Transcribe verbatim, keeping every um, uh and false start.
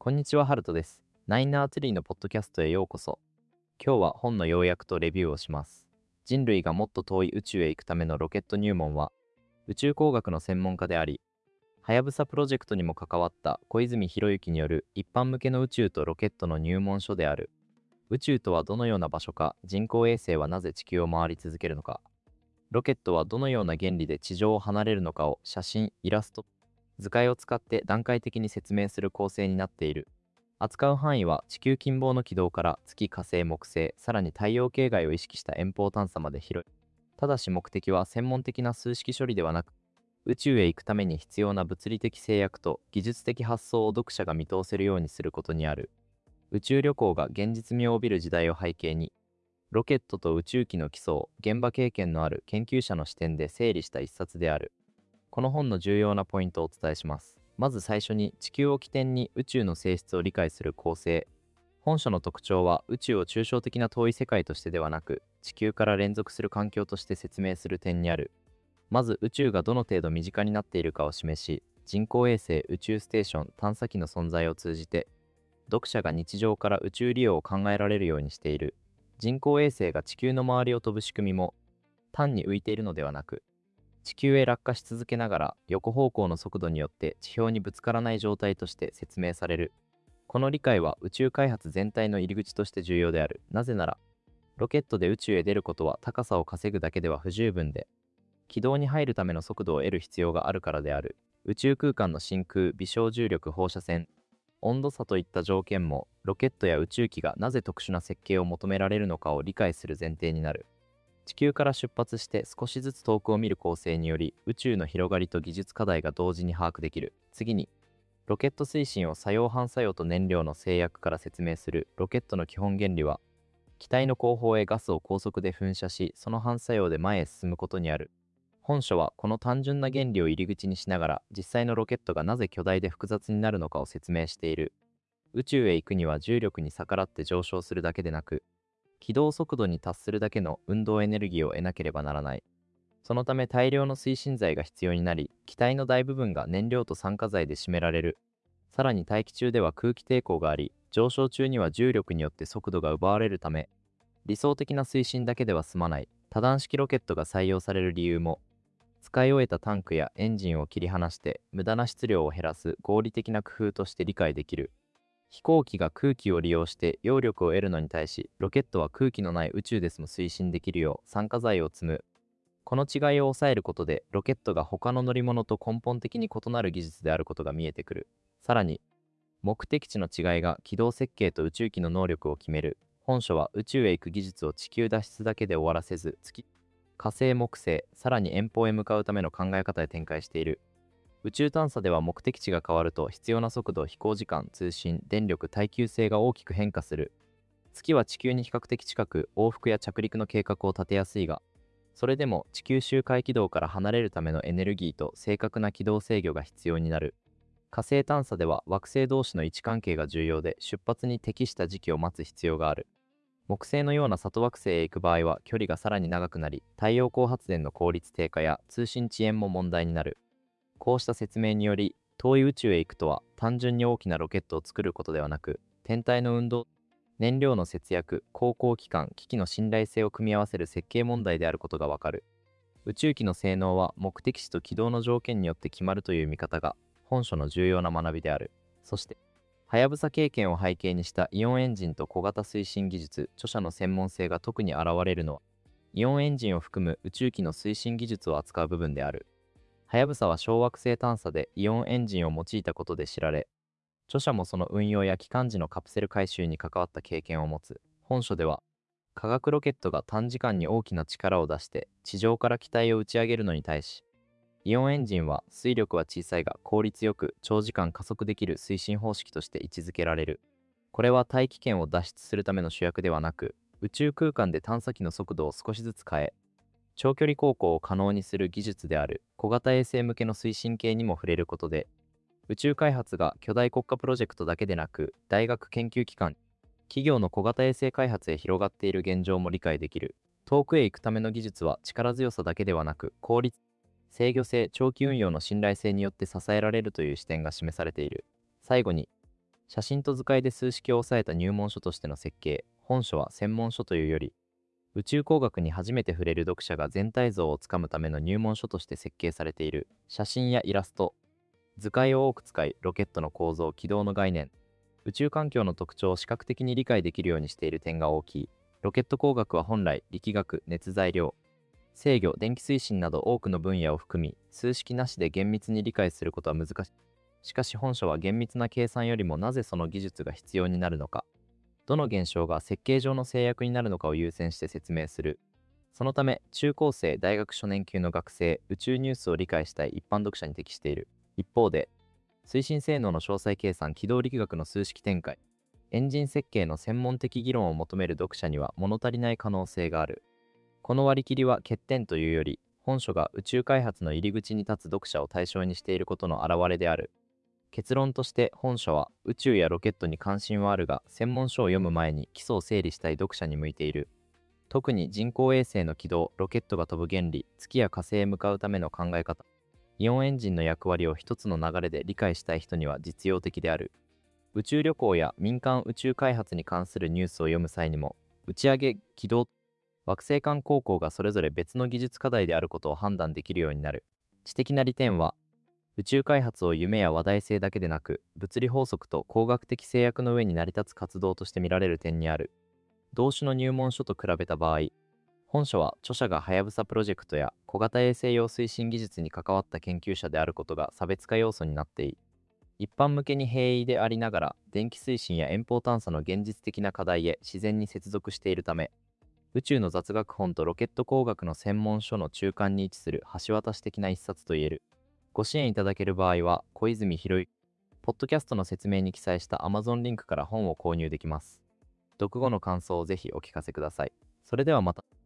こんにちは、ハルトです。ナインナーツリーのポッドキャストへようこそ。今日は本の要約とレビューをします。人類がもっと遠い宇宙へ行くためのロケット入門は、宇宙工学の専門家であり、はやぶさプロジェクトにも関わった小泉博之による一般向けの宇宙とロケットの入門書である。宇宙とはどのような場所か、人工衛星はなぜ地球を回り続けるのか、ロケットはどのような原理で地上を離れるのかを写真、イラスト、図解を使って段階的に説明する構成になっている。扱う範囲は地球近傍の軌道から月、火星、木星、さらに太陽系外を意識した遠方探査まで広い。ただし目的は専門的な数式処理ではなく、宇宙へ行くために必要な物理的制約と技術的発想を読者が見通せるようにすることにある。宇宙旅行が現実味を帯びる時代を背景に、ロケットと宇宙機の基礎を現場経験のある研究者の視点で整理した一冊である。この本の重要なポイントをお伝えします。まず最初に地球を起点に宇宙の性質を理解する構成。本書の特徴は宇宙を抽象的な遠い世界としてではなく、地球から連続する環境として説明する点にある。まず宇宙がどの程度身近になっているかを示し、人工衛星、宇宙ステーション、探査機の存在を通じて、読者が日常から宇宙利用を考えられるようにしている。人工衛星が地球の周りを飛ぶ仕組みも、単に浮いているのではなく、地球へ落下し続けながら横方向の速度によって地表にぶつからない状態として説明される。この理解は宇宙開発全体の入り口として重要である。なぜなら、ロケットで宇宙へ出ることは高さを稼ぐだけでは不十分で、軌道に入るための速度を得る必要があるからである。宇宙空間の真空、微小重力、放射線、温度差といった条件も、ロケットや宇宙機がなぜ特殊な設計を求められるのかを理解する前提になる。地球から出発して少しずつ遠くを見る構成により、宇宙の広がりと技術課題が同時に把握できる。次に、ロケット推進を作用反作用と燃料の制約から説明する。ロケットの基本原理は、機体の後方へガスを高速で噴射し、その反作用で前へ進むことにある。本書はこの単純な原理を入り口にしながら、実際のロケットがなぜ巨大で複雑になるのかを説明している。宇宙へ行くには重力に逆らって上昇するだけでなく、軌道速度に達するだけの運動エネルギーを得なければならない。そのため大量の推進剤が必要になり、機体の大部分が燃料と酸化剤で占められる。さらに大気中では空気抵抗があり、上昇中には重力によって速度が奪われるため、理想的な推進だけでは済まない多段式ロケットが採用される理由も、使い終えたタンクやエンジンを切り離して無駄な質量を減らす合理的な工夫として理解できる。飛行機が空気を利用して揚力を得るのに対し、ロケットは空気のない宇宙でも推進できるよう酸化剤を積む。この違いを抑えることで、ロケットが他の乗り物と根本的に異なる技術であることが見えてくる。さらに、目的地の違いが軌道設計と宇宙機の能力を決める。本書は宇宙へ行く技術を地球脱出だけで終わらせず、月、火星、木星、さらに遠方へ向かうための考え方へ展開している。宇宙探査では目的地が変わると必要な速度、飛行時間、通信、電力、耐久性が大きく変化する。月は地球に比較的近く、往復や着陸の計画を立てやすいが、それでも地球周回軌道から離れるためのエネルギーと正確な軌道制御が必要になる。火星探査では惑星同士の位置関係が重要で、出発に適した時期を待つ必要がある。木星のような里惑星へ行く場合は距離がさらに長くなり、太陽光発電の効率低下や通信遅延も問題になる。こうした説明により、遠い宇宙へ行くとは単純に大きなロケットを作ることではなく、天体の運動、燃料の節約、航行期間、機器の信頼性を組み合わせる設計問題であることがわかる。宇宙機の性能は目的地と軌道の条件によって決まるという見方が本書の重要な学びである。そして、はやぶさ経験を背景にしたイオンエンジンと小型推進技術、著者の専門性が特に現れるのは、イオンエンジンを含む宇宙機の推進技術を扱う部分である。はやぶさは小惑星探査でイオンエンジンを用いたことで知られ、著者もその運用や帰還時のカプセル回収に関わった経験を持つ。本書では、化学ロケットが短時間に大きな力を出して地上から機体を打ち上げるのに対し、イオンエンジンは推力は小さいが効率よく長時間加速できる推進方式として位置づけられる。これは大気圏を脱出するための主役ではなく、宇宙空間で探査機の速度を少しずつ変え、長距離航行を可能にする技術である。小型衛星向けの推進系にも触れることで、宇宙開発が巨大国家プロジェクトだけでなく、大学研究機関、企業の小型衛星開発へ広がっている現状も理解できる。遠くへ行くための技術は力強さだけではなく、効率、制御性、長期運用の信頼性によって支えられるという視点が示されている。最後に、 写真と図解で数式を抑えた入門書としての設計。本書は専門書というより、宇宙工学に初めて触れる読者が全体像をつかむための入門書として設計されている。写真やイラスト、図解を多く使い、ロケットの構造、軌道の概念、宇宙環境の特徴を視覚的に理解できるようにしている点が大きい。ロケット工学は本来、力学、熱材料、制御、電気推進など多くの分野を含み、数式なしで厳密に理解することは難しい。しかし本書は厳密な計算よりもなぜその技術が必要になるのか、どの現象が設計上の制約になるのかを優先して説明する。そのため、中高生、大学初年級の学生、宇宙ニュースを理解したい一般読者に適している。一方で、推進性能の詳細計算、軌道力学の数式展開、エンジン設計の専門的議論を求める読者には物足りない可能性がある。この割り切りは欠点というより、本書が宇宙開発の入り口に立つ読者を対象にしていることの表れである。結論として本書は宇宙やロケットに関心はあるが、専門書を読む前に基礎を整理したい読者に向いている。特に人工衛星の軌道、ロケットが飛ぶ原理、月や火星へ向かうための考え方、イオンエンジンの役割を一つの流れで理解したい人には実用的である。宇宙旅行や民間宇宙開発に関するニュースを読む際にも、打ち上げ、軌道、惑星間航行がそれぞれ別の技術課題であることを判断できるようになる。知的な利点は、宇宙開発を夢や話題性だけでなく、物理法則と工学的制約の上に成り立つ活動として見られる点にある。同種の入門書と比べた場合、本書は著者がはやぶさプロジェクトや小型衛星用推進技術に関わった研究者であることが差別化要素になっている。一般向けに平易でありながら、電気推進や遠方探査の現実的な課題へ自然に接続しているため、宇宙の雑学本とロケット工学の専門書の中間に位置する橋渡し的な一冊といえる。ご支援いただける場合は、小泉博之、ポッドキャストの説明に記載した Amazon リンクから本を購入できます。読後の感想をぜひお聞かせください。それではまた。